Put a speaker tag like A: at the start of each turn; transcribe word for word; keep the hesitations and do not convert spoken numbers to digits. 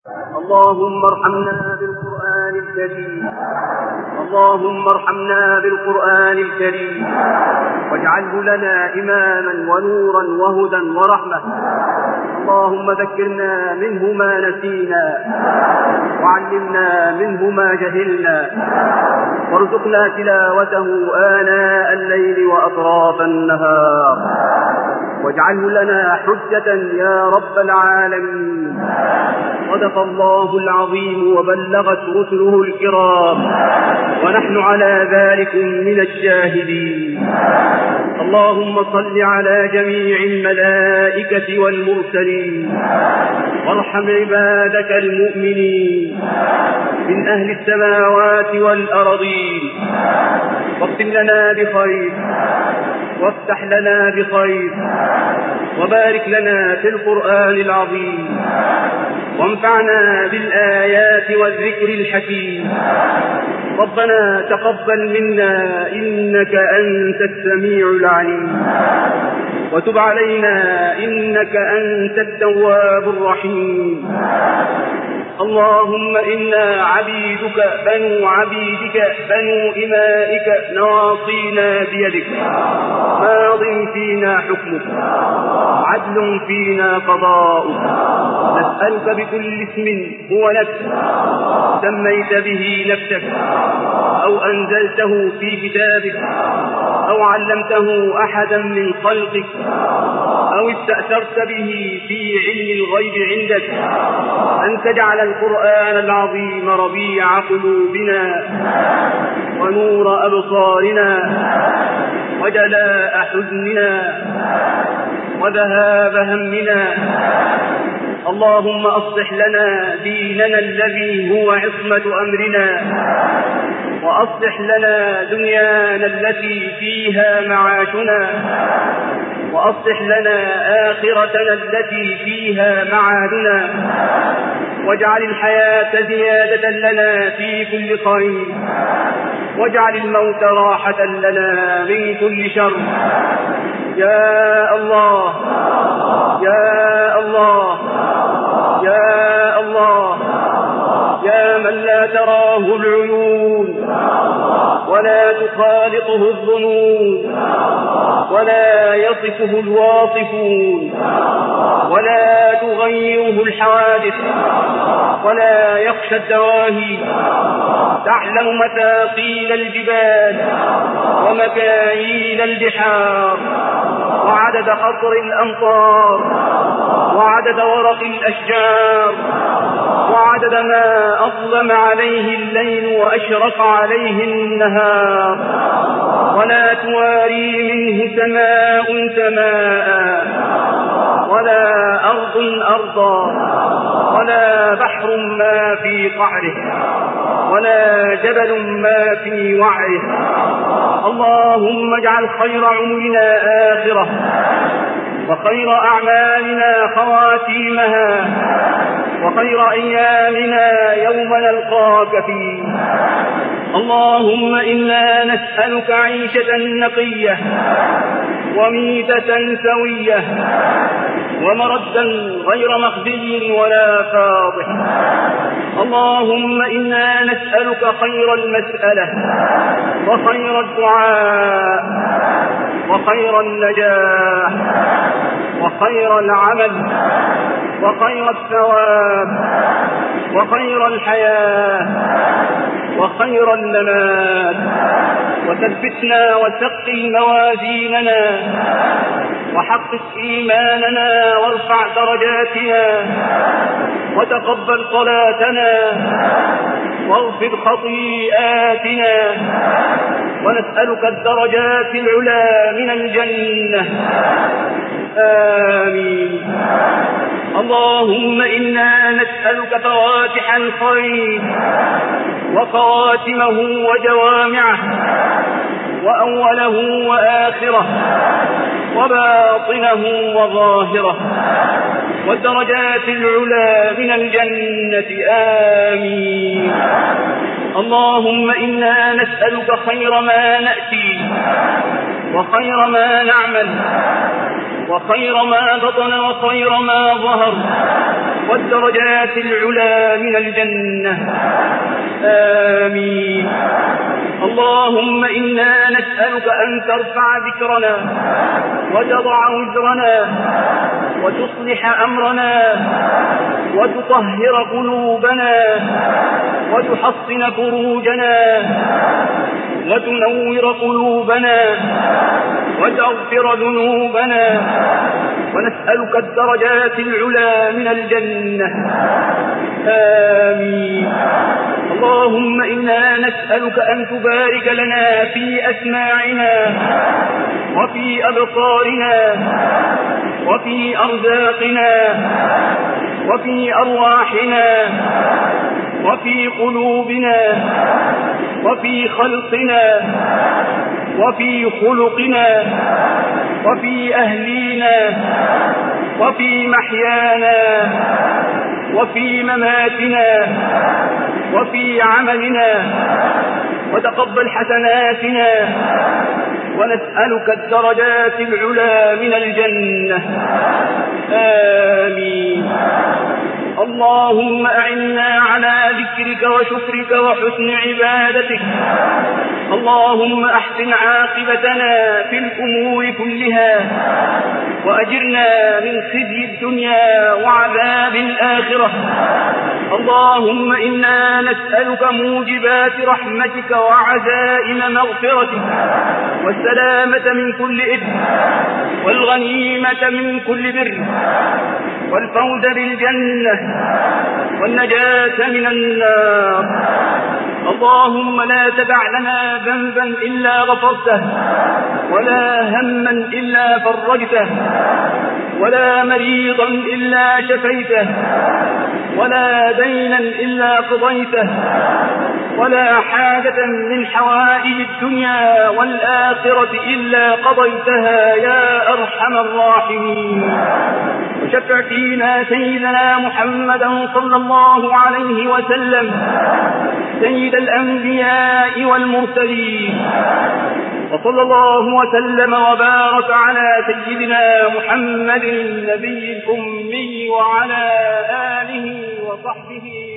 A: اللهم ارحمنا بالقرآن الكريم اللهم ارحمنا بالقرآن الكريم واجعله لنا إماما ونورا وهدى ورحمة. اللهم ذكرنا منه ما نسينا وعلمنا منه ما جهلنا وارزقنا تلاوته آناء الليل وأطراف النهار واجعله لنا حجة يا رب العالمين. صدق الله العظيم وبلغت رسله الكرام ونحن على ذلك من الشاهدين. اللهم صل على جميع الملائكة والمرسلين وارحم عبادك المؤمنين من أهل السماوات والأرضين واختم لنا بخير وافتح لنا بخير وبارك لنا في القرآن العظيم وانفعنا بالآيات والذكر الحكيم. ربنا تقبل منا إنك أنت السميع العليم وتب علينا إنك أنت التواب الرحيم. اللهم إنا عبيدك بنو عبيدك بنو إمائك نواصينا بيدك ماض فينا حكمك عدل فينا قضاؤك. نسألك بكل اسم هو لك سميت به نفسك أو أنزلته في كتابك أو علمته أحدا من خلقك أو استأثرت به في علم الغيب عندك أن تجعل القرآن العظيم ربيع قلوبنا ونور أبصارنا وجلاء حزننا وذهاب همنا. اللهم أصلح لنا ديننا الذي هو عصمة أمرنا وأصلح لنا دنيانا التي فيها معاشنا وأصلح لنا آخرتنا التي فيها معادنا واجعل الحياة زيادة لنا في كل خير واجعل الموت راحة لنا من كل شر. يا الله يا الله يا الله يا من لا تراه العيون ولا تخالطه الظنون ولا يصفه الواصفون ولا تغيره الحوادث ولا يخشى الدواهي. تعلم مثاقيل الجبال ومكاييل البحار وعدد قطر الأمطار وعدد ورق الأشجار وعدد ما أظلم عليه الليل وأشرق عليه النهار. ولا تواري منه سماء سماء ولا أرض أرضا ولا بحر ما في قعره ولا جبل ما في وعره. اللهم اجعل خير عمرنا آخرة وخير أعمالنا خواتيمها وخير أيامنا يوم نلقاك فيه. اللهم إنا نسألك عيشة نقية وميتة سوية ومردا غير مخزي ولا فاضح. اللهم إنا نسألك خير المسألة وخير الدعاء وخير النجاح وخير العمل وخير الثواب وخير الحياة وخير الممات. وثبتنا وثقل موازيننا وحقق إيماننا وارفع درجاتنا وتقبل صلاتنا واغفر خطيئاتنا ونسألك الدرجات العلى من الجنة. آمين. اللهم إنا نسألك فواتح الخير وخواتمه وجوامعه وأوله وآخره وباطنه وظاهره والدرجات العلى من الجنة. آمين. اللهم إنا نسألك خير ما نأتي وخير ما نعمل وخير ما بطن وخير ما ظهر والدرجات العلى من الجنة. آمين. اللهم إنا نسألك أن ترفع ذكرنا وتضع وزرنا وتصلح أمرنا وتطهر قلوبنا وتحصن فروجنا وتنور قلوبنا وتغفر ذنوبنا، ونسألك الدرجات العلى من الجنة. آمين. اللهم إنا نسألك أن تبارك لنا في أسماعنا وفي أبصارنا وفي أرزاقنا وفي أرواحنا وفي قلوبنا وفي خلقنا وفي خلقنا وفي أهلينا وفي محيانا وفي مماتنا وفي عملنا، وتقبل حسناتنا، ونسألك الدرجات العلى من الجنة. آمين. اللهم أعنا على ذكرك وشكرك وحسن عبادتك. اللهم أحسن عاقبتنا في الأمور كلها، وأجرنا من خزي الدنيا وعذاب الآخرة. اللهم إنا نسألك موجبات رحمتك وعزائم مغفرتك، والسلامة من كل إثم، والغنيمة من كل بر، والفوز بالجنة، والنجاة من النار. اللهم لا تدع لنا ذنبا إلا غفرته، ولا هما إلا فرجته، ولا مريضا إلا شفيته، ولا دينا إلا قضيته، ولا حاجة من حوائج الدنيا والآخرة إلا قضيتها يا أرحم الراحمين. وشفع فينا سيدنا محمدا صلى الله عليه وسلم سيد الأنبياء والمرسلين، وصلى الله وسلم وبارك على سيدنا محمد النبي الأمي وعلى آله وصحبه